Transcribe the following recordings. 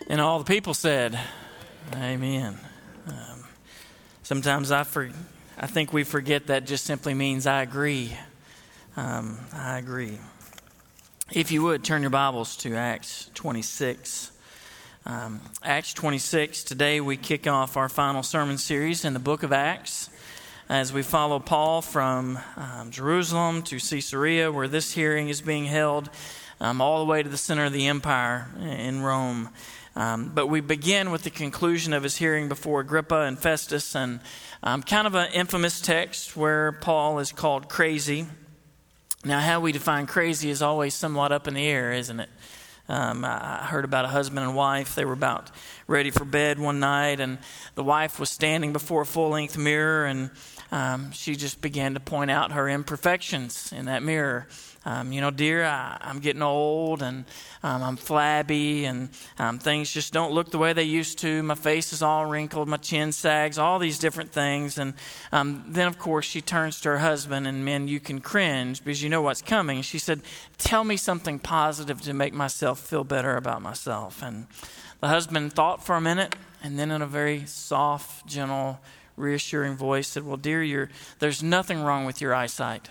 And all the people said, amen. Sometimes I think we forget that just simply means I agree. I agree. If you would, turn your Bibles to Acts 26. Acts 26, today we kick off our final sermon series in the book of Acts as we follow Paul from Jerusalem to Caesarea, where this hearing is being held, all the way to the center of the empire in Rome. But we begin with the conclusion of his hearing before Agrippa and Festus, and kind of an infamous text where Paul is called crazy. Now, how we define crazy is always somewhat up in the air, isn't it? I heard about a husband and wife. They were about ready for bed one night, and the wife was standing before a full-length mirror, and she just began to point out her imperfections in that mirror. Dear, I'm getting old, and I'm flabby, and things just don't look the way they used to. My face is all wrinkled, my chin sags, all these different things. And then, of course, she turns to her husband, and men, you can cringe because you know what's coming. She said, tell me something positive to make myself feel better about myself. And the husband thought for a minute, and then in a very soft, gentle, reassuring voice said, well, dear, there's nothing wrong with your eyesight.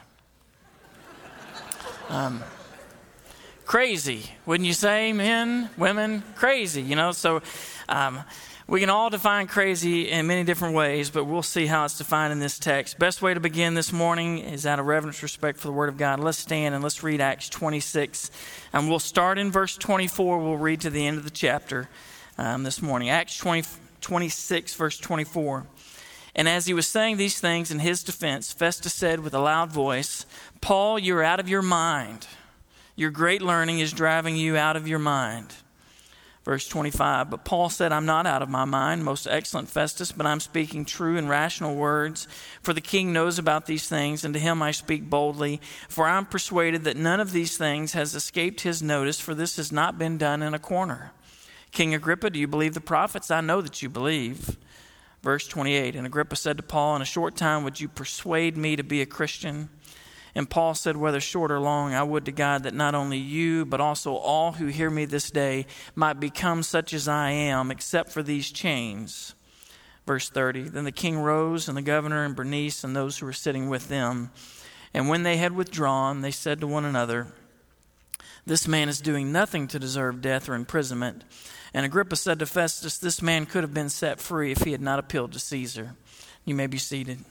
Crazy, wouldn't you say? Men, women, crazy, So we can all define crazy in many different ways, but we'll see how it's defined in this text. Best way to begin this morning is out of reverence, respect for the Word of God. Let's stand and let's read Acts 26. And we'll start in verse 24. We'll read to the end of the chapter this morning. Acts 26, verse 24. And as he was saying these things in his defense, Festus said with a loud voice, Paul, you're out of your mind. Your great learning is driving you out of your mind. Verse 25, but Paul said, I'm not out of my mind, most excellent Festus, but I'm speaking true and rational words. For the king knows about these things, and to him I speak boldly. For I'm persuaded that none of these things has escaped his notice, for this has not been done in a corner. King Agrippa, do you believe the prophets? I know that you believe. Verse 28, and Agrippa said to Paul, in a short time would you persuade me to be a Christian? And Paul said, whether short or long, I would to God that not only you, but also all who hear me this day might become such as I am, except for these chains. Verse 30, then the king rose, and the governor and Bernice and those who were sitting with them. And when they had withdrawn, they said to one another, this man is doing nothing to deserve death or imprisonment. And Agrippa said to Festus, this man could have been set free if he had not appealed to Caesar. You may be seated.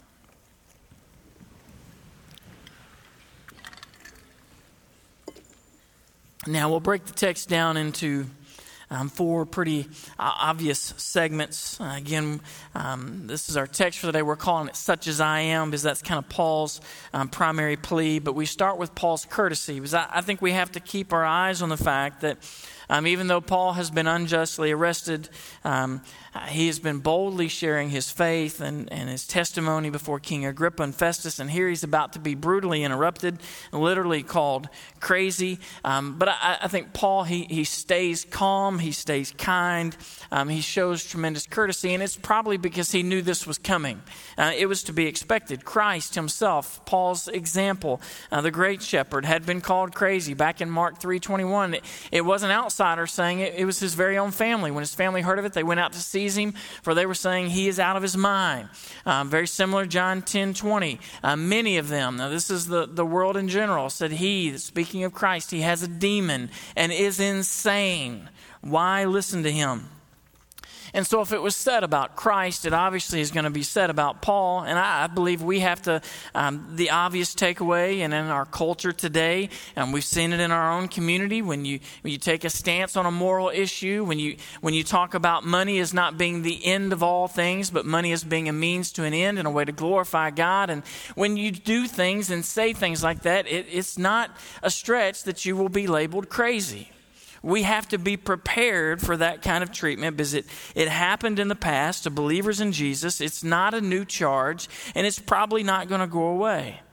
Now we'll break the text down into four pretty obvious segments. This is our text for the day. We're calling it Such as I Am because that's kind of Paul's primary plea. But we start with Paul's courtesy because I think we have to keep our eyes on the fact that even though Paul has been unjustly arrested, he has been boldly sharing his faith and his testimony before King Agrippa and Festus. And here he's about to be brutally interrupted, literally called crazy. But I think Paul, he stays calm, he stays kind, he shows tremendous courtesy. And it's probably because he knew this was coming. It was to be expected. Christ himself, Paul's example, the great shepherd, had been called crazy. Back in Mark 3:21, it wasn't outsiders saying it. It was his very own family. When his family heard of it, they went out to seize him, for they were saying he is out of his mind. Very similar, John 10:20. Many of them, now this is the world in general, said he, speaking of Christ, he has a demon and is insane. Why listen to him? And so if it was said about Christ, it obviously is going to be said about Paul. And I believe we have to, the obvious takeaway, and in our culture today, and we've seen it in our own community, when you take a stance on a moral issue, when you talk about money as not being the end of all things, but money as being a means to an end and a way to glorify God. And when you do things and say things like that, it's not a stretch that you will be labeled crazy. We have to be prepared for that kind of treatment because it happened in the past to believers in Jesus. It's not a new charge, and it's probably not going to go away.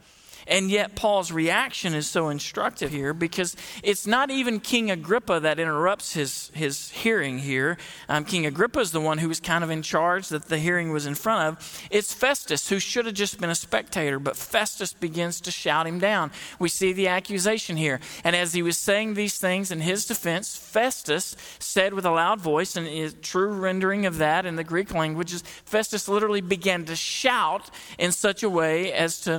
And yet Paul's reaction is so instructive here because it's not even King Agrippa that interrupts his hearing here. King Agrippa is the one who was kind of in charge that the hearing was in front of. It's Festus, who should have just been a spectator, but Festus begins to shout him down. We see the accusation here. And as he was saying these things in his defense, Festus said with a loud voice, and a true rendering of that in the Greek language is Festus literally began to shout in such a way as to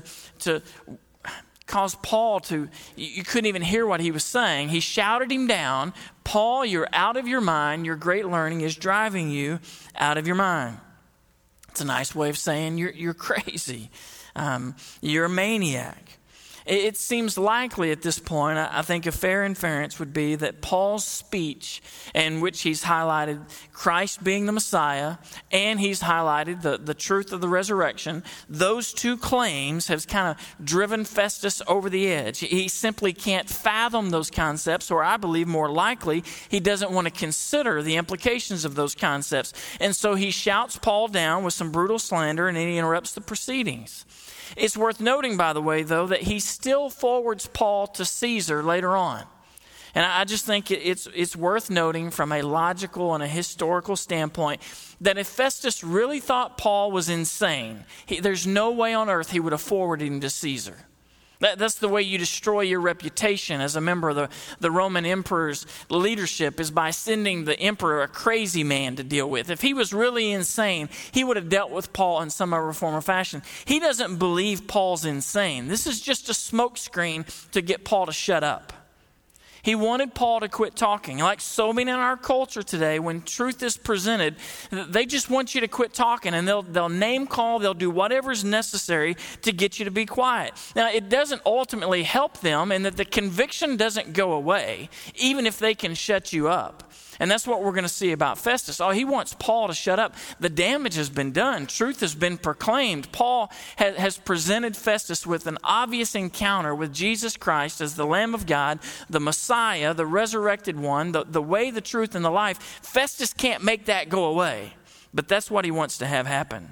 cause Paul to, you couldn't even hear what he was saying. He shouted him down, Paul, you're out of your mind. Your great learning is driving you out of your mind. It's a nice way of saying you're crazy. You're a maniac. It seems likely at this point, I think a fair inference would be that Paul's speech, in which he's highlighted Christ being the Messiah and he's highlighted the truth of the resurrection, those two claims have kind of driven Festus over the edge. He simply can't fathom those concepts, or I believe more likely, he doesn't want to consider the implications of those concepts. And so he shouts Paul down with some brutal slander, and then he interrupts the proceedings. It's worth noting, by the way, though, that he still forwards Paul to Caesar later on. And I just think it's worth noting from a logical and a historical standpoint that if Festus really thought Paul was insane, there's no way on earth he would have forwarded him to Caesar. That's the way you destroy your reputation as a member of the Roman emperor's leadership, is by sending the emperor a crazy man to deal with. If he was really insane, he would have dealt with Paul in some other form or fashion. He doesn't believe Paul's insane. This is just a smokescreen to get Paul to shut up. He wanted Paul to quit talking. Like so many in our culture today, when truth is presented, they just want you to quit talking, and they'll name call, they'll do whatever's necessary to get you to be quiet. Now, it doesn't ultimately help them, and that the conviction doesn't go away, even if they can shut you up. And that's what we're going to see about Festus. Oh, he wants Paul to shut up. The damage has been done. Truth has been proclaimed. Paul has presented Festus with an obvious encounter with Jesus Christ as the Lamb of God, the Messiah, the resurrected one, the way, the truth, and the life. Festus can't make that go away, but that's what he wants to have happen.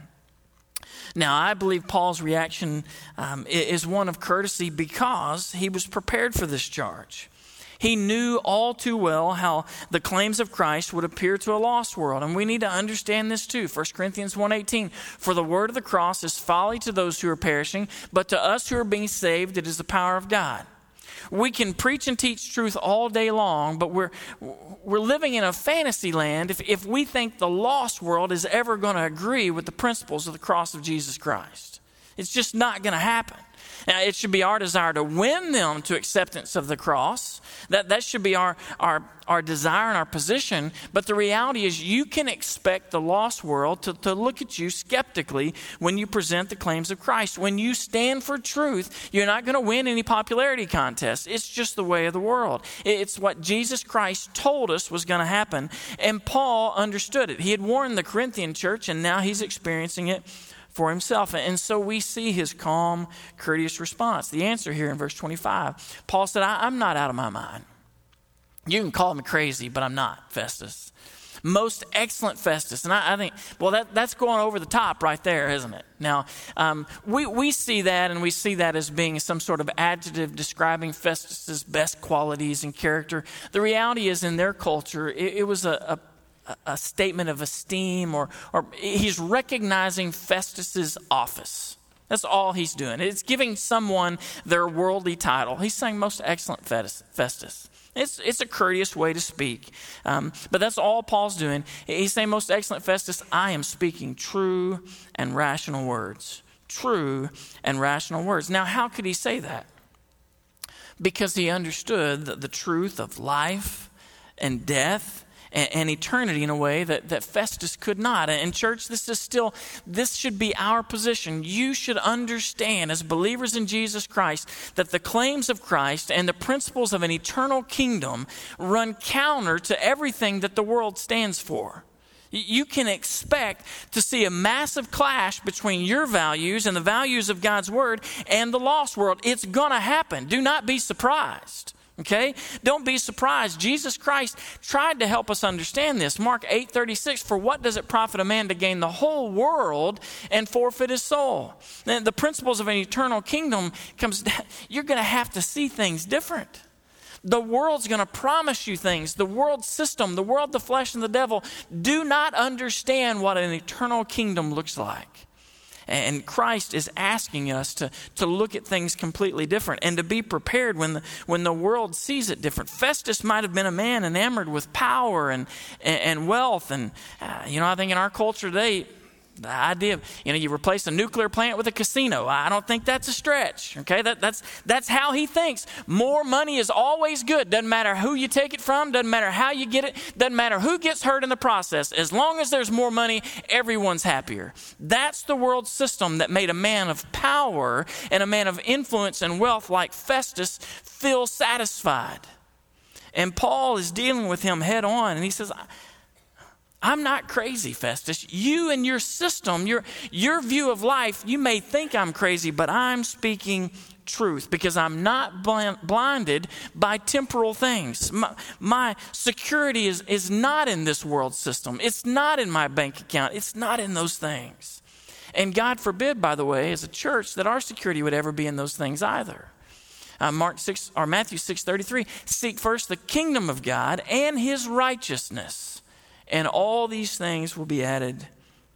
Now, I believe Paul's reaction is one of courtesy because he was prepared for this charge. He knew all too well how the claims of Christ would appear to a lost world. And we need to understand this too. 1 Corinthians 1:18, for the word of the cross is folly to those who are perishing, but to us who are being saved, it is the power of God. We can preach and teach truth all day long, but we're living in a fantasy land if we think the lost world is ever going to agree with the principles of the cross of Jesus Christ. It's just not going to happen. Now, it should be our desire to win them to acceptance of the cross. That should be our desire and our position. But the reality is you can expect the lost world to look at you skeptically when you present the claims of Christ. When you stand for truth, you're not going to win any popularity contest. It's just the way of the world. It's what Jesus Christ told us was going to happen. And Paul understood it. He had warned the Corinthian church, and now he's experiencing it for himself. And so we see his calm, courteous response. The answer here in verse 25. Paul said, I'm not out of my mind. You can call me crazy, but I'm not, Festus. Most excellent Festus. And I think, well, that's going over the top right there, isn't it? Now, we see that, and we see that as being some sort of adjective describing Festus's best qualities and character. The reality is, in their culture, it was a statement of esteem, or he's recognizing Festus's office. That's all he's doing. It's giving someone their worldly title. He's saying, most excellent Festus. It's a courteous way to speak. But that's all Paul's doing. He's saying, most excellent Festus, I am speaking true and rational words. True and rational words. Now, how could he say that? Because he understood the truth of life and death and eternity in a way that Festus could not. And church, this should be our position. You should understand, as believers in Jesus Christ, that the claims of Christ and the principles of an eternal kingdom run counter to everything that the world stands for. You can expect to see a massive clash between your values and the values of God's word and the lost world. It's going to happen. Do not be surprised. Okay? Don't be surprised. Jesus Christ tried to help us understand this. Mark 8:36, for what does it profit a man to gain the whole world and forfeit his soul? And the principles of an eternal kingdom comes down, you're going to have to see things different. The world's going to promise you things. The world system, the world, the flesh, and the devil do not understand what an eternal kingdom looks like. And Christ is asking us to look at things completely different and to be prepared when the world sees it different. Festus might have been a man enamored with power and wealth. And, I think in our culture today, the idea of, you replace a nuclear plant with a casino. I don't think that's a stretch. Okay, that's how he thinks. More money is always good. Doesn't matter who you take it from. Doesn't matter how you get it. Doesn't matter who gets hurt in the process. As long as there's more money, everyone's happier. That's the world system that made a man of power and a man of influence and wealth like Festus feel satisfied. And Paul is dealing with him head on, and he says, I'm not crazy, Festus. You and your system, your view of life, you may think I'm crazy, but I'm speaking truth because I'm not blinded by temporal things. My security is not in this world system. It's not in my bank account. It's not in those things. And God forbid, by the way, as a church, that our security would ever be in those things either. Matthew 6:33, seek first the kingdom of God and his righteousness, and all these things will be added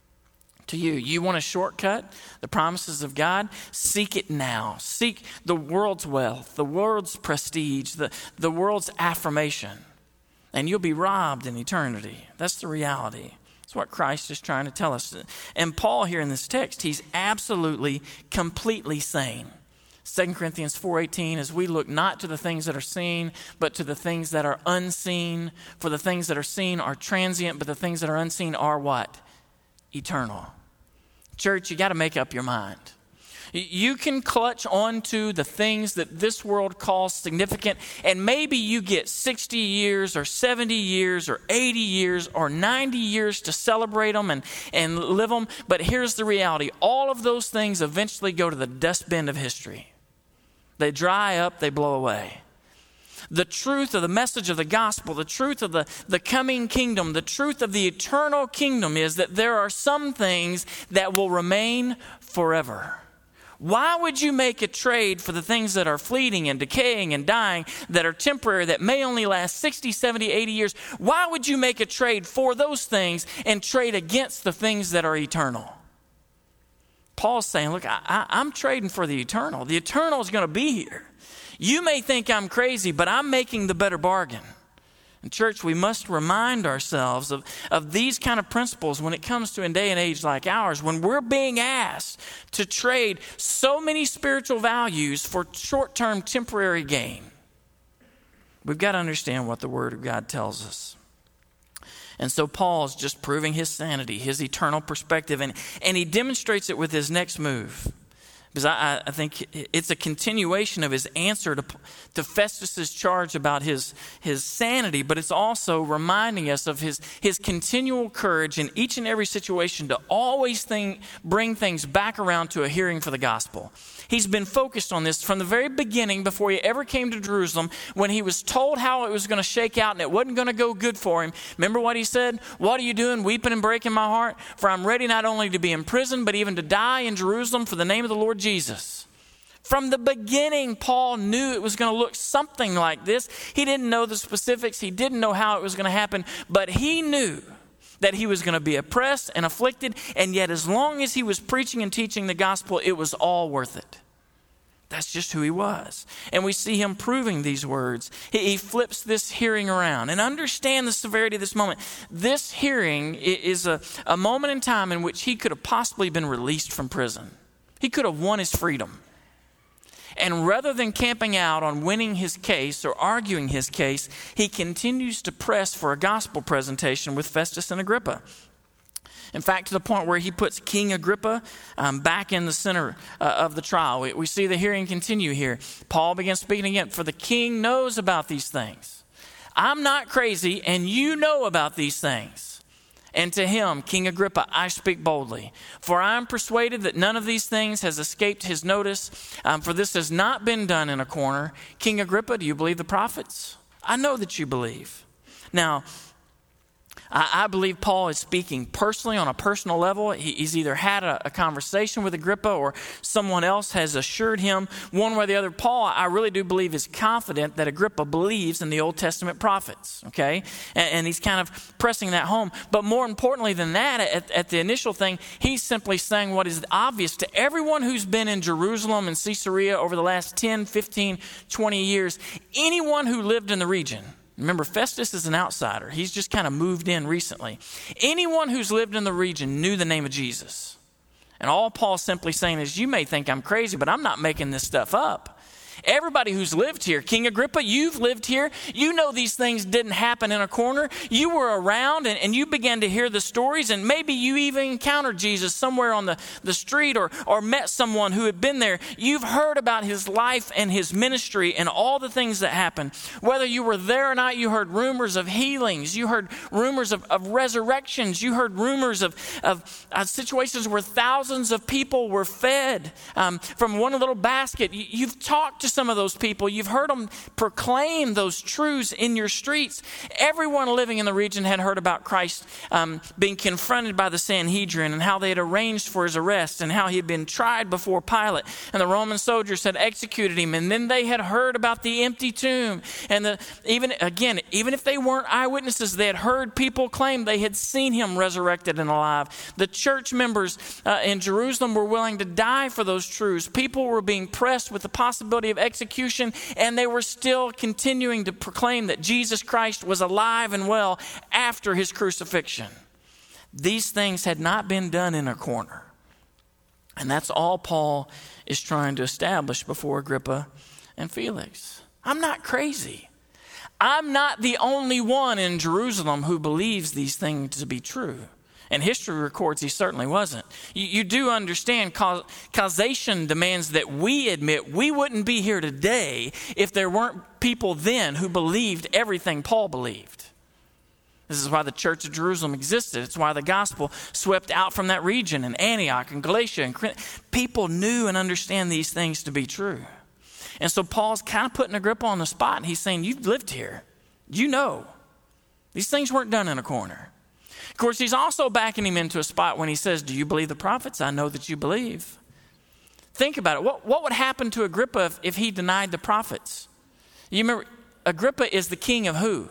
to you. You want a shortcut? The promises of God? Seek it now. Seek the world's wealth, the world's prestige, the world's affirmation, and you'll be robbed in eternity. That's the reality. That's what Christ is trying to tell us. And Paul here in this text, he's absolutely, completely sane. 2 Corinthians 4:18, as we look not to the things that are seen, but to the things that are unseen. For the things that are seen are transient, but the things that are unseen are what? Eternal. Church, you got to make up your mind. You can clutch onto the things that this world calls significant, and maybe you get 60 years or 70 years or 80 years or 90 years to celebrate them and live them. But here's the reality. All of those things eventually go to the dustbin of history. They dry up, they blow away. The truth of the message of the gospel, the truth of the coming kingdom, the truth of the eternal kingdom is that there are some things that will remain forever. Why would you make a trade for the things that are fleeting and decaying and dying, that are temporary, that may only last 60, 70, 80 years? Why would you make a trade for those things and trade against the things that are eternal? Paul's saying, look, I'm trading for the eternal. The eternal is going to be here. You may think I'm crazy, but I'm making the better bargain. And church, we must remind ourselves of these kind of principles when it comes to a day and age like ours, when we're being asked to trade so many spiritual values for short-term temporary gain. We've got to understand what the Word of God tells us. And so Paul's just proving his sanity, his eternal perspective, and he demonstrates it with his next move. Because I think it's a continuation of his answer to Festus's charge about his sanity, but it's also reminding us of his continual courage in each and every situation to always bring things back around to a hearing for the gospel. He's been focused on this from the very beginning before he ever came to Jerusalem, when he was told how it was going to shake out and it wasn't going to go good for him. Remember what he said? What are you doing, weeping and breaking my heart? For I'm ready not only to be in prison, but even to die in Jerusalem for the name of the Lord Jesus. From the beginning, Paul knew it was going to look something like this. He didn't know the specifics. He didn't know how it was going to happen, but he knew that he was going to be oppressed and afflicted, and yet as long as he was preaching and teaching the gospel, it was all worth it. That's just who he was. And we see him proving these words. He flips this hearing around. And understand the severity of this moment. This hearing is a moment in time in which he could have possibly been released from prison. He could have won his freedom. And rather than camping out on winning his case or arguing his case, he continues to press for a gospel presentation with Festus and Agrippa. In fact, to the point where he puts King Agrippa back in the center of the trial. We see the hearing continue here. Paul begins speaking again. For the king knows about these things. I'm not crazy, and you know about these things. And to him, King Agrippa, I speak boldly. For I am persuaded that none of these things has escaped his notice, for this has not been done in a corner. King Agrippa, do you believe the prophets? I know that you believe. Now, I believe Paul is speaking personally on a personal level. He's either had a conversation with Agrippa or someone else has assured him one way or the other. Paul, I really do believe, is confident that Agrippa believes in the Old Testament prophets, okay? And he's kind of pressing that home. But more importantly than that, at the initial thing, he's simply saying what is obvious to everyone who's been in Jerusalem and Caesarea over the last 10, 15, 20 years. Anyone who lived in the region. Remember, Festus is an outsider. He's just kind of moved in recently. Anyone who's lived in the region knew the name of Jesus. And all Paul's simply saying is, you may think I'm crazy, but I'm not making this stuff up. Everybody who's lived here, King Agrippa, you've lived here. You know these things didn't happen in a corner. You were around and you began to hear the stories, and maybe you even encountered Jesus somewhere on the street or met someone who had been there. You've heard about his life and his ministry and all the things that happened. Whether you were there or not, you heard rumors of healings. You heard rumors of resurrections. You heard rumors of situations where thousands of people were fed from one little basket. You've talked to some of those people. You've heard them proclaim those truths in your streets. Everyone living in the region had heard about Christ being confronted by the Sanhedrin and how they had arranged for his arrest and how he had been tried before Pilate and the Roman soldiers had executed him. And then they had heard about the empty tomb. And even if they weren't eyewitnesses, they had heard people claim they had seen him resurrected and alive. The church members in Jerusalem were willing to die for those truths. People were being pressed with the possibility of execution, and they were still continuing to proclaim that Jesus Christ was alive and well after his crucifixion. These things had not been done in a corner. And that's all Paul is trying to establish before Agrippa and Felix. I'm not crazy. I'm not the only one in Jerusalem who believes these things to be true. And history records he certainly wasn't. You do understand causation demands that we admit we wouldn't be here today if there weren't people then who believed everything Paul believed. This is why the church of Jerusalem existed. It's why the gospel swept out from that region in Antioch and Galatia and Corinth. People knew and understand these things to be true. And so Paul's kind of putting Agrippa on the spot. And he's saying, you've lived here. You know. These things weren't done in a corner. Of course, he's also backing him into a spot when he says, do you believe the prophets? I know that you believe. Think about it. What would happen to Agrippa if he denied the prophets? You remember, Agrippa is the king of who?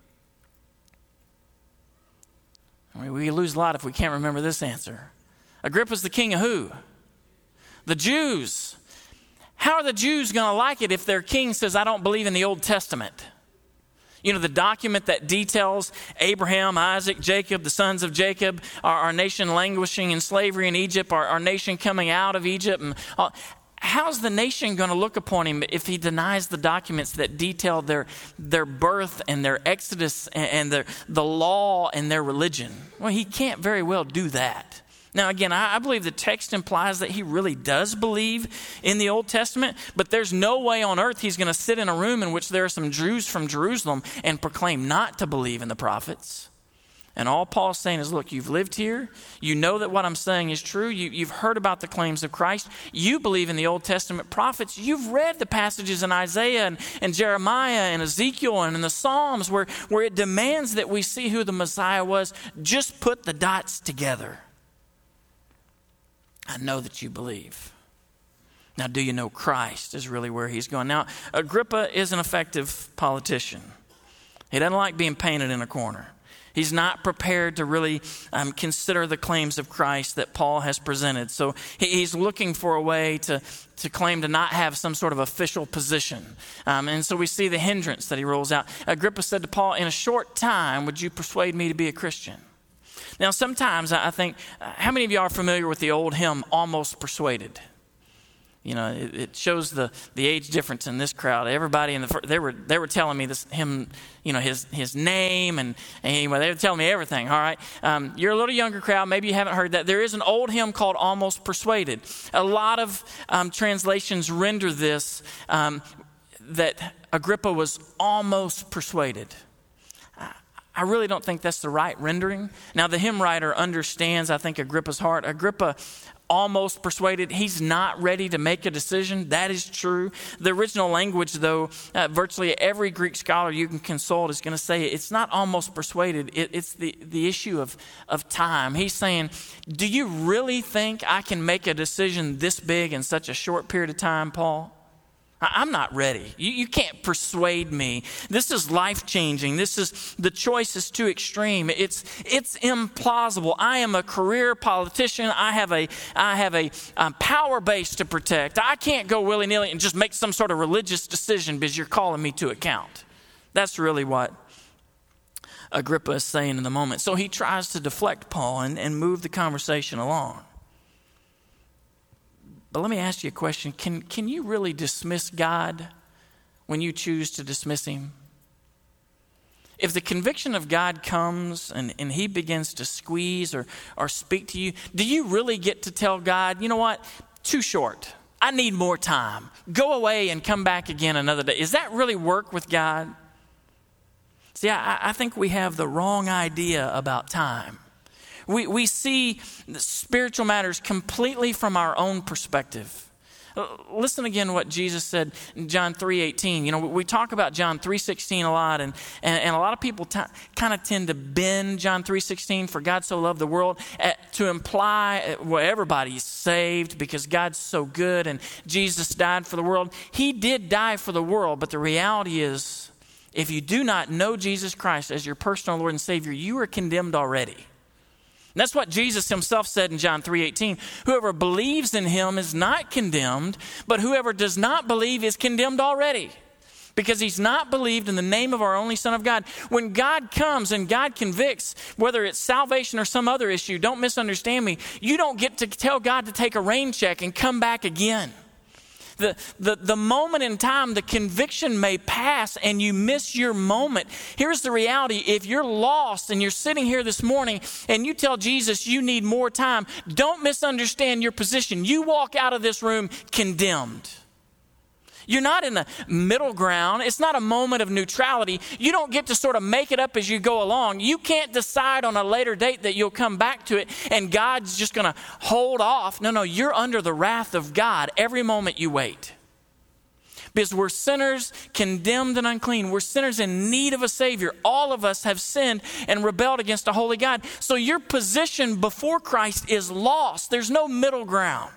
I mean, we lose a lot if we can't remember this answer. Agrippa's the king of who? The Jews. How are the Jews going to like it if their king says, I don't believe in the Old Testament? You know, the document that details Abraham, Isaac, Jacob, the sons of Jacob, our nation languishing in slavery in Egypt, our nation coming out of Egypt. And how's the nation going to look upon him if he denies the documents that detail their birth and their exodus and the law and their religion? Well, he can't very well do that. Now, again, I believe the text implies that he really does believe in the Old Testament, but there's no way on earth he's going to sit in a room in which there are some Jews from Jerusalem and proclaim not to believe in the prophets. And all Paul's saying is, look, you've lived here. You know that what I'm saying is true. You've heard about the claims of Christ. You believe in the Old Testament prophets. You've read the passages in Isaiah and Jeremiah and Ezekiel and in the Psalms where it demands that we see who the Messiah was. Just put the dots together. I know that you believe. Now, do you know Christ is really where he's going. Now, Agrippa is an effective politician. He doesn't like being painted in a corner. He's not prepared to really consider the claims of Christ that Paul has presented. So he's looking for a way to claim to not have some sort of official position. And so we see the hindrance that he rolls out. Agrippa said to Paul, in a short time, would you persuade me to be a Christian? Now, sometimes I think, how many of you are familiar with the old hymn, Almost Persuaded? You know, it shows the age difference in this crowd. Everybody they were telling me this hymn, you know, his name and anyway, they were telling me everything. All right, you're a little younger crowd. Maybe you haven't heard that. There is an old hymn called Almost Persuaded. A lot of translations render this that Agrippa was almost persuaded. I really don't think that's the right rendering. Now, the hymn writer understands, I think, Agrippa's heart. Agrippa almost persuaded. He's not ready to make a decision. That is true. The original language, though, virtually every Greek scholar you can consult is going to say it's not almost persuaded. It's the issue of time. He's saying, do you really think I can make a decision this big in such a short period of time, Paul? I'm not ready. You can't persuade me. This is life-changing. The choice is too extreme. It's implausible. I am a career politician. I have a power base to protect. I can't go willy-nilly and just make some sort of religious decision because you're calling me to account. That's really what Agrippa is saying in the moment. So he tries to deflect Paul and move the conversation along. But let me ask you a question. Can you really dismiss God when you choose to dismiss him? If the conviction of God comes and he begins to squeeze or speak to you, do you really get to tell God, you know what, too short. I need more time. Go away and come back again another day. Does that really work with God? See, I think we have the wrong idea about time. We see spiritual matters completely from our own perspective. Listen again to what Jesus said in John 3:18. You know, we talk about John 3:16 a lot, and a lot of people kind of tend to bend John 3:16, for God so loved the world, to imply, well, everybody's saved because God's so good and Jesus died for the world. He did die for the world, but the reality is, if you do not know Jesus Christ as your personal Lord and Savior, you are condemned already. And that's what Jesus himself said in John 3:18. Whoever believes in him is not condemned, but whoever does not believe is condemned already, because he's not believed in the name of our only Son of God. When God comes and God convicts, whether it's salvation or some other issue, don't misunderstand me, you don't get to tell God to take a rain check and come back again. The moment in time, the conviction may pass and you miss your moment. Here's the reality. If you're lost and you're sitting here this morning and you tell Jesus you need more time, don't misunderstand your position. You walk out of this room condemned. You're not in the middle ground. It's not a moment of neutrality. You don't get to sort of make it up as you go along. You can't decide on a later date that you'll come back to it and God's just going to hold off. No, you're under the wrath of God every moment you wait. Because we're sinners, condemned and unclean. We're sinners in need of a Savior. All of us have sinned and rebelled against a holy God. So your position before Christ is lost. There's no middle ground.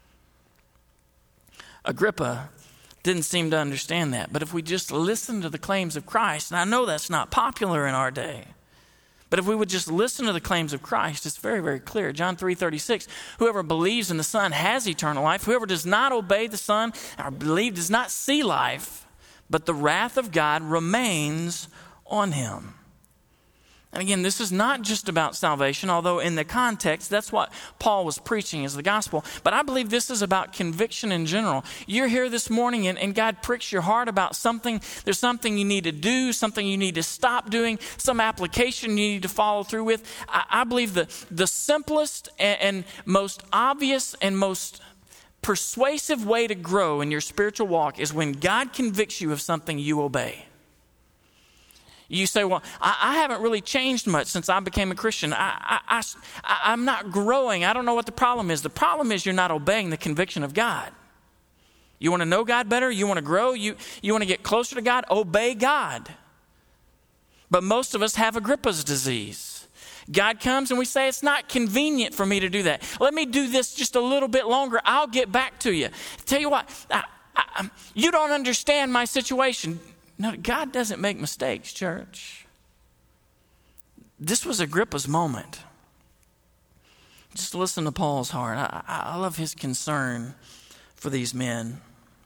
Agrippa didn't seem to understand that. But if we just listen to the claims of Christ, and I know that's not popular in our day, but if we would just listen to the claims of Christ, it's very, very clear. John 3:36, whoever believes in the Son has eternal life. Whoever does not obey the Son or believe does not see life, but the wrath of God remains on him. And again, this is not just about salvation, although in the context, that's what Paul was preaching is the gospel. But I believe this is about conviction in general. You're here this morning and God pricks your heart about something. There's something you need to do, something you need to stop doing, some application you need to follow through with. I believe the simplest and most obvious and most persuasive way to grow in your spiritual walk is when God convicts you of something you obey. You say, well, I haven't really changed much since I became a Christian. I'm not growing. I don't know what the problem is. The problem is you're not obeying the conviction of God. You want to know God better? You want to grow? You want to get closer to God? Obey God. But most of us have Agrippa's disease. God comes and we say, it's not convenient for me to do that. Let me do this just a little bit longer. I'll get back to you. Tell you what, you don't understand my situation. No, God doesn't make mistakes, church. This was Agrippa's moment. Just listen to Paul's heart. I love his concern for these men.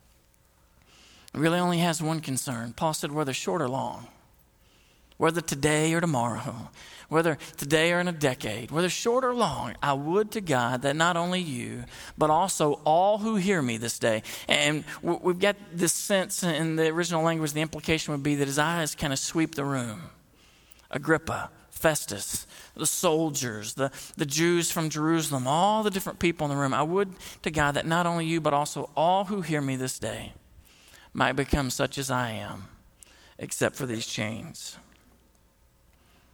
He really only has one concern. Paul said, whether short or long, whether today or tomorrow, whether today or in a decade, whether short or long, I would to God that not only you, but also all who hear me this day. And we've got this sense in the original language, the implication would be that his eyes kind of sweep the room. Agrippa, Festus, the soldiers, the Jews from Jerusalem, all the different people in the room. I would to God that not only you, but also all who hear me this day might become such as I am, except for these chains.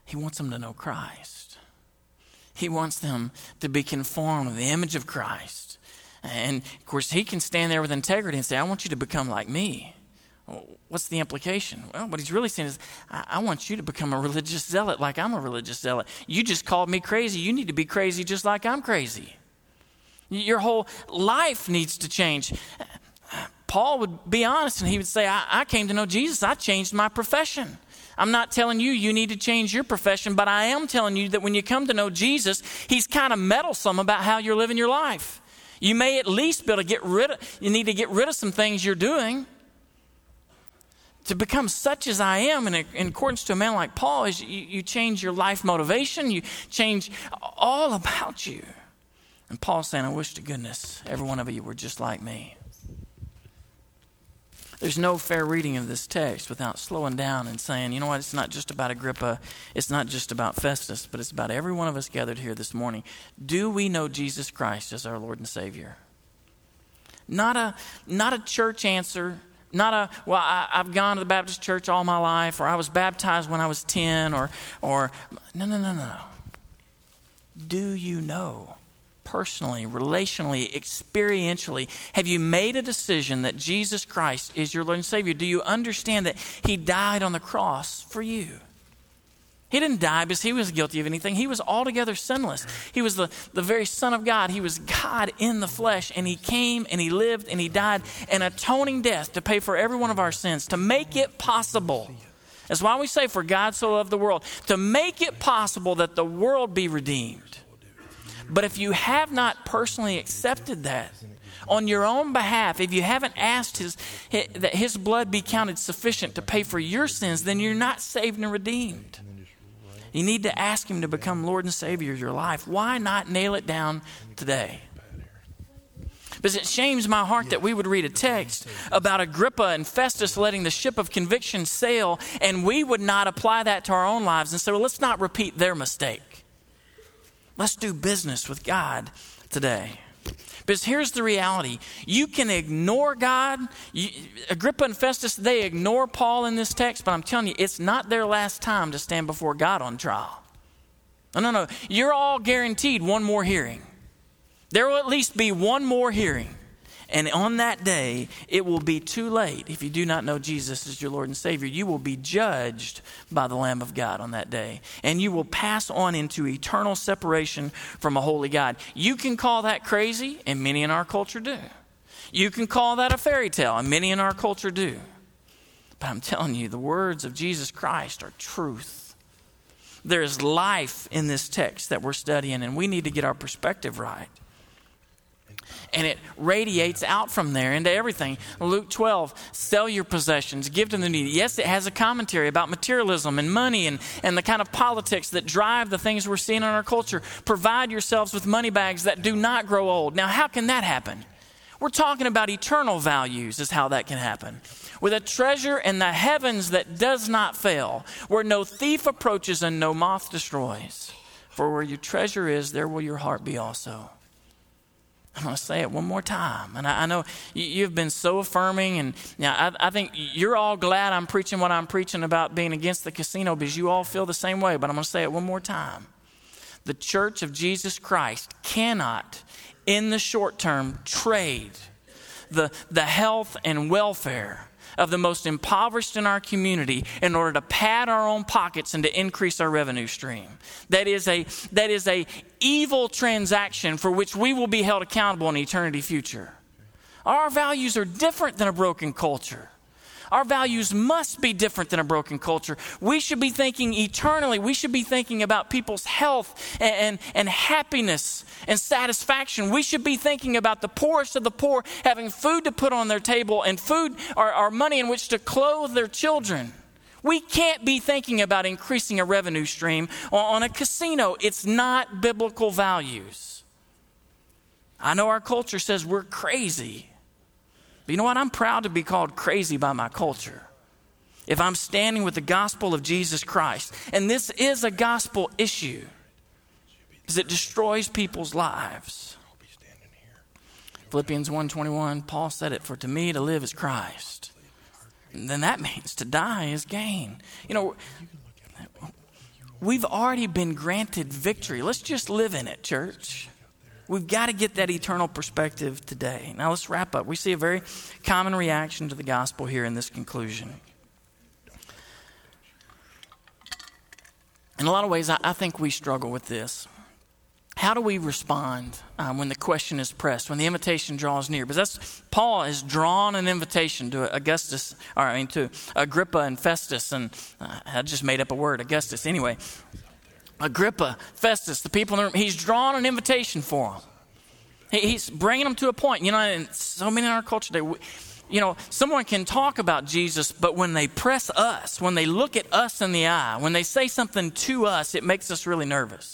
He wants them to know Christ. He wants them to be conformed to the image of Christ. And, of course, he can stand there with integrity and say, I want you to become like me. Well, what's the implication? Well, what he's really saying is, I want you to become a religious zealot like I'm a religious zealot. You just called me crazy. You need to be crazy just like I'm crazy. Your whole life needs to change. Paul would be honest and he would say, I came to know Jesus. I changed my profession. I'm not telling you need to change your profession, but I am telling you that when you come to know Jesus, he's kind of meddlesome about how you're living your life. You may at least be able to you need to get rid of some things you're doing. To become such as I am, in accordance to a man like Paul, is you change your life motivation, you change all about you. And Paul's saying, I wish to goodness every one of you were just like me. There's no fair reading of this text without slowing down and saying, you know what, it's not just about Agrippa, it's not just about Festus, but it's about every one of us gathered here this morning. Do we know Jesus Christ as our Lord and Savior? Not a church answer, I've gone to the Baptist church all my life, or I was baptized when I was 10, or no. Do you know? Personally, relationally, experientially, have you made a decision that Jesus Christ is your Lord and Savior? Do you understand that he died on the cross for you? He didn't die because he was guilty of anything. He was altogether sinless. He was the very Son of God. He was God in the flesh, and he came and he lived and he died an atoning death to pay for every one of our sins, to make it possible. That's why we say, for God so loved the world, to make it possible that the world be redeemed. But if you have not personally accepted that on your own behalf, if you haven't asked that his blood be counted sufficient to pay for your sins, then you're not saved and redeemed. You need to ask him to become Lord and Savior of your life. Why not nail it down today? Because it shames my heart that we would read a text about Agrippa and Festus letting the ship of conviction sail, and we would not apply that to our own lives and say, well, let's not repeat their mistake. Let's do business with God today. Because here's the reality. You can ignore God. Agrippa and Festus, they ignore Paul in this text, but I'm telling you, it's not their last time to stand before God on trial. No. You're all guaranteed one more hearing. There will at least be one more hearing. And on that day, it will be too late if you do not know Jesus as your Lord and Savior. You will be judged by the Lamb of God on that day. And you will pass on into eternal separation from a holy God. You can call that crazy, and many in our culture do. You can call that a fairy tale, and many in our culture do. But I'm telling you, the words of Jesus Christ are truth. There is life in this text that we're studying, and we need to get our perspective right. And it radiates out from there into everything. Luke 12, sell your possessions, give to the needy. Yes, it has a commentary about materialism and money and the kind of politics that drive the things we're seeing in our culture. Provide yourselves with money bags that do not grow old. Now, how can that happen? We're talking about eternal values is how that can happen. With a treasure in the heavens that does not fail, where no thief approaches and no moth destroys. For where your treasure is, there will your heart be also. I'm going to say it one more time. And I know you've been so affirming. And I think you're all glad I'm preaching what I'm preaching about being against the casino because you all feel the same way. But I'm going to say it one more time. The Church of Jesus Christ cannot, in the short term, trade the health and welfare of the most impoverished in our community in order to pad our own pockets and to increase our revenue stream. That is a evil transaction for which we will be held accountable in eternity future. Our values are different than a broken culture. Our values must be different than a broken culture. We should be thinking eternally. We should be thinking about people's health and happiness and satisfaction. We should be thinking about the poorest of the poor having food to put on their table and food or money in which to clothe their children. We can't be thinking about increasing a revenue stream on a casino. It's not biblical values. I know our culture says we're crazy. But you know what? I'm proud to be called crazy by my culture. If I'm standing with the gospel of Jesus Christ, and this is a gospel issue, because it destroys people's lives. Philippians 1:21, Paul said it, for to me to live is Christ. And then that means to die is gain. You know, we've already been granted victory. Let's just live in it, church. We've got to get that eternal perspective today. Now let's wrap up. We see a very common reaction to the gospel here in this conclusion. In a lot of ways, I think we struggle with this. How do we respond when the question is pressed, when the invitation draws near? Because Paul has drawn an invitation to to Agrippa and Festus, and I just made up a word, Augustus. Anyway, Agrippa, Festus, the people in the room, he's drawn an invitation for them. He's bringing them to a point. And so many in our culture today, someone can talk about Jesus, but when they press us, when they look at us in the eye, when they say something to us, it makes us really nervous.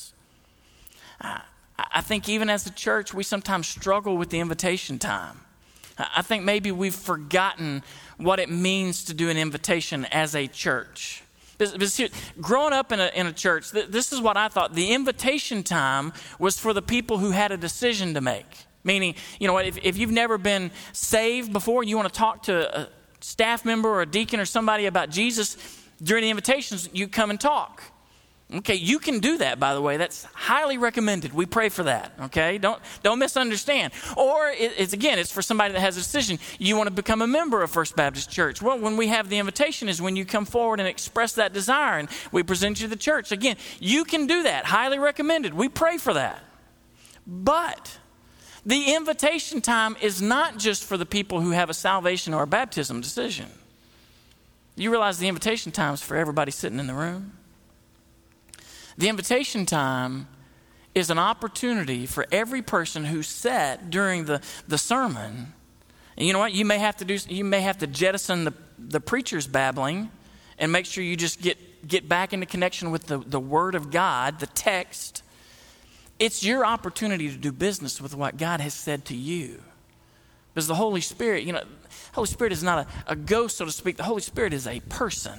I think even as a church, we sometimes struggle with the invitation time. I think maybe we've forgotten what it means to do an invitation as a church. Growing up in a church, this is what I thought. The invitation time was for the people who had a decision to make. Meaning, if you've never been saved before and you want to talk to a staff member or a deacon or somebody about Jesus, during the invitations, you come and talk. Okay, you can do that, by the way. That's highly recommended. We pray for that, okay? Don't misunderstand. Or it's for somebody that has a decision. You want to become a member of First Baptist Church. Well, when we have the invitation is when you come forward and express that desire and we present you to the church. Again, you can do that. Highly recommended. We pray for that. But the invitation time is not just for the people who have a salvation or a baptism decision. You realize the invitation time is for everybody sitting in the room? The invitation time is an opportunity for every person who sat during the sermon. And you know what? You may have to jettison the preacher's babbling and make sure you just get back into connection with the Word of God, the text. It's your opportunity to do business with what God has said to you. Because the Holy Spirit, the Holy Spirit is not a ghost, so to speak. The Holy Spirit is a person.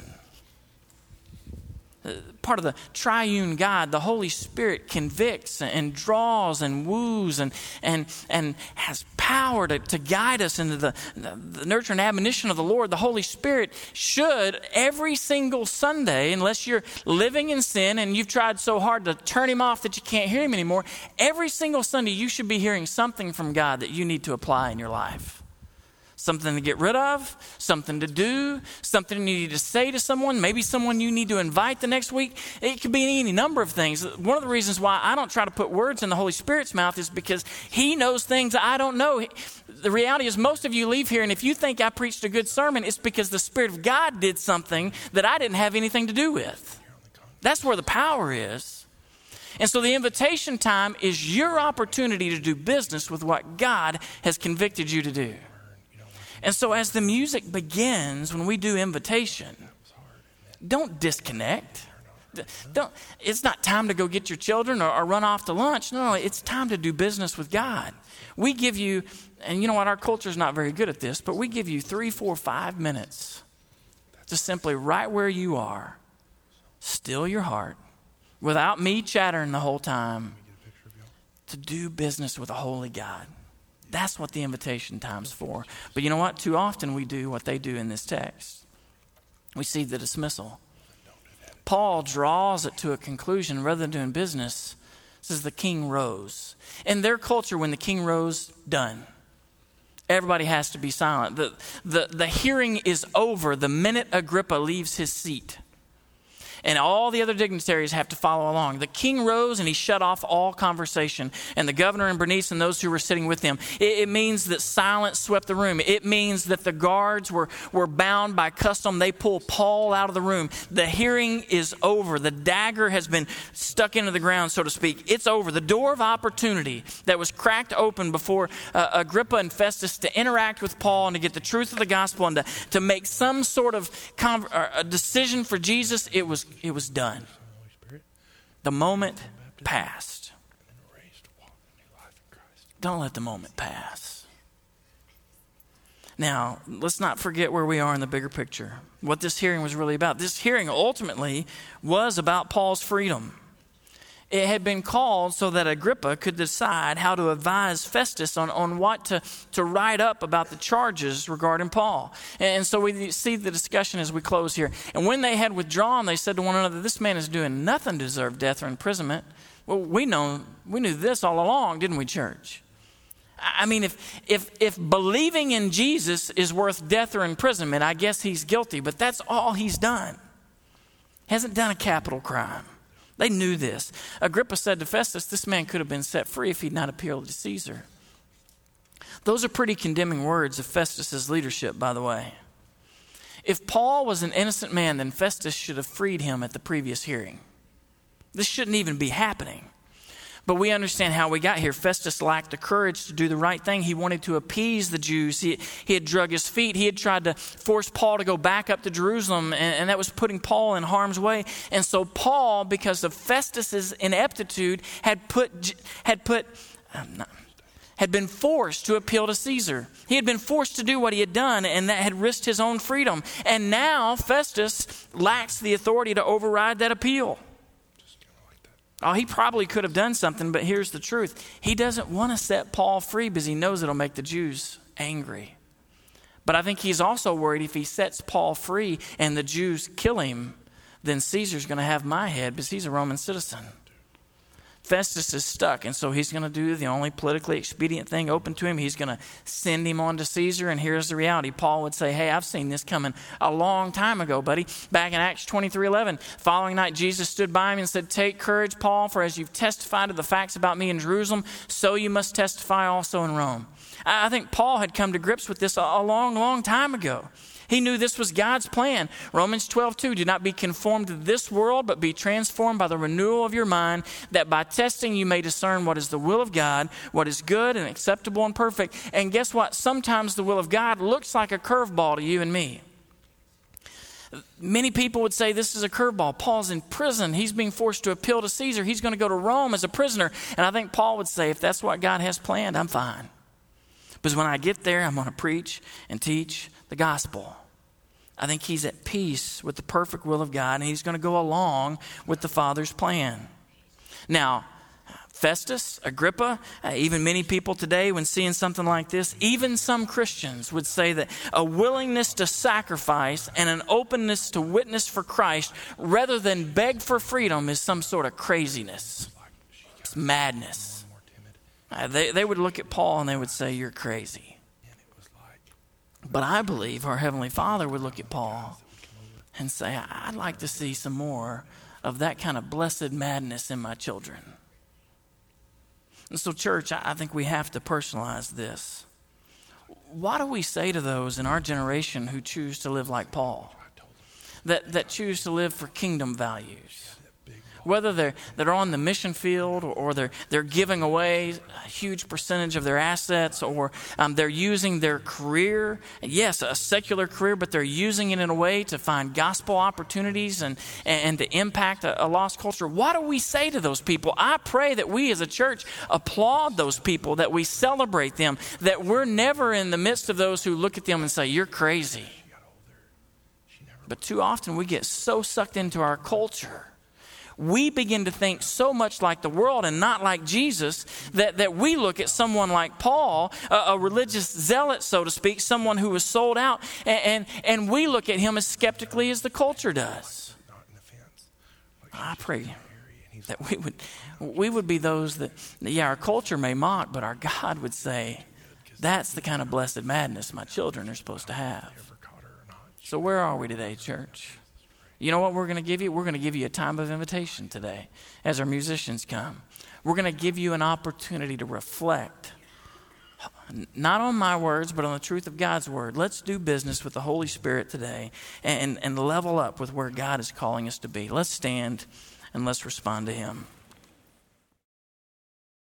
Part of the triune God, the Holy Spirit convicts and draws and woos and has power to guide us into the nurture and admonition of the Lord. The Holy Spirit should every single Sunday, unless you're living in sin and you've tried so hard to turn him off that you can't hear him anymore, every single Sunday you should be hearing something from God that you need to apply in your life. Something to get rid of, something to do, something you need to say to someone, maybe someone you need to invite the next week. It could be any number of things. One of the reasons why I don't try to put words in the Holy Spirit's mouth is because he knows things I don't know. The reality is most of you leave here, and if you think I preached a good sermon, it's because the Spirit of God did something that I didn't have anything to do with. That's where the power is. And so the invitation time is your opportunity to do business with what God has convicted you to do. And so as the music begins, when we do invitation, don't disconnect. It's not time to go get your children or run off to lunch. No, it's time to do business with God. We give you, and you know what, our culture is not very good at this, but we give you 3, 4, 5 minutes to simply right where you are, still your heart, without me chattering the whole time, to do business with a holy God. That's what the invitation time's for. But you know what? Too often we do what they do in this text. We see the dismissal. Paul draws it to a conclusion rather than doing business. Says the king rose. In their culture, when the king rose, done. Everybody has to be silent. The hearing is over the minute Agrippa leaves his seat. And all the other dignitaries have to follow along. The king rose and he shut off all conversation. And the governor and Bernice and those who were sitting with him. It means that silence swept the room. It means that the guards were bound by custom. They pull Paul out of the room. The hearing is over. The dagger has been stuck into the ground, so to speak. It's over. The door of opportunity that was cracked open before Agrippa and Festus to interact with Paul and to get the truth of the gospel and to make some sort of a decision for Jesus, it was done. The moment passed. Don't let the moment pass. Now, let's not forget where we are in the bigger picture. What this hearing was really about. This hearing ultimately was about Paul's freedom. It had been called so that Agrippa could decide how to advise Festus on what to write up about the charges regarding Paul. And so we see the discussion as we close here. And when they had withdrawn, they said to one another, "This man is doing nothing to deserve death or imprisonment." Well, we knew this all along, didn't we, church? I mean, if believing in Jesus is worth death or imprisonment, I guess he's guilty, but that's all he's done. He hasn't done a capital crime. They knew this. Agrippa said to Festus, "This man could have been set free if he'd not appealed to Caesar." Those are pretty condemning words of Festus's leadership, by the way. If Paul was an innocent man, then Festus should have freed him at the previous hearing. This shouldn't even be happening. But we understand how we got here. Festus lacked the courage to do the right thing. He wanted to appease the Jews. He had drug his feet. He had tried to force Paul to go back up to Jerusalem, and that was putting Paul in harm's way. And so Paul, because of Festus's ineptitude, had been forced to appeal to Caesar. He had been forced to do what he had done, and that had risked his own freedom. And now Festus lacks the authority to override that appeal. Oh, he probably could have done something, but here's the truth. He doesn't want to set Paul free because he knows it'll make the Jews angry. But I think he's also worried if he sets Paul free and the Jews kill him, then Caesar's going to have my head because he's a Roman citizen. Festus is stuck, and so he's going to do the only politically expedient thing open to him. He's going to send him on to Caesar, and here's the reality. Paul would say, "Hey, I've seen this coming a long time ago, buddy." Back in Acts 23:11, following night, Jesus stood by him and said, "Take courage, Paul, for as you've testified to the facts about me in Jerusalem, so you must testify also in Rome." I think Paul had come to grips with this a long, long time ago. He knew this was God's plan. Romans 12:2, "Do not be conformed to this world, but be transformed by the renewal of your mind, that by testing you may discern what is the will of God, what is good and acceptable and perfect." And guess what? Sometimes the will of God looks like a curveball to you and me. Many people would say this is a curveball. Paul's in prison. He's being forced to appeal to Caesar. He's going to go to Rome as a prisoner. And I think Paul would say, if that's what God has planned, I'm fine. Because when I get there, I'm going to preach and teach the gospel. I think he's at peace with the perfect will of God, and he's going to go along with the Father's plan. Now, Festus, Agrippa, even many people today, when seeing something like this, even some Christians would say that a willingness to sacrifice and an openness to witness for Christ rather than beg for freedom is some sort of craziness. It's madness. They would look at Paul and they would say, "You're crazy." But I believe our Heavenly Father would look at Paul and say, "I'd like to see some more of that kind of blessed madness in my children." And so, church, I think we have to personalize this. What do we say to those in our generation who choose to live like Paul, that choose to live for kingdom values? Whether they're on the mission field or they're giving away a huge percentage of their assets, or they're using their career, yes, a secular career, but they're using it in a way to find gospel opportunities and to impact a lost culture. What do we say to those people? I pray that we as a church applaud those people, that we celebrate them, that we're never in the midst of those who look at them and say, "You're crazy." But too often we get so sucked into our culture, we begin to think so much like the world and not like Jesus that we look at someone like Paul, a religious zealot, so to speak, someone who was sold out, and we look at him as skeptically as the culture does. I pray that we would be those that, our culture may mock, but our God would say, "That's the kind of blessed madness my children are supposed to have." So where are we today, church? You know what we're going to give you? We're going to give you a time of invitation today as our musicians come. We're going to give you an opportunity to reflect, not on my words, but on the truth of God's word. Let's do business with the Holy Spirit today and level up with where God is calling us to be. Let's stand and let's respond to him.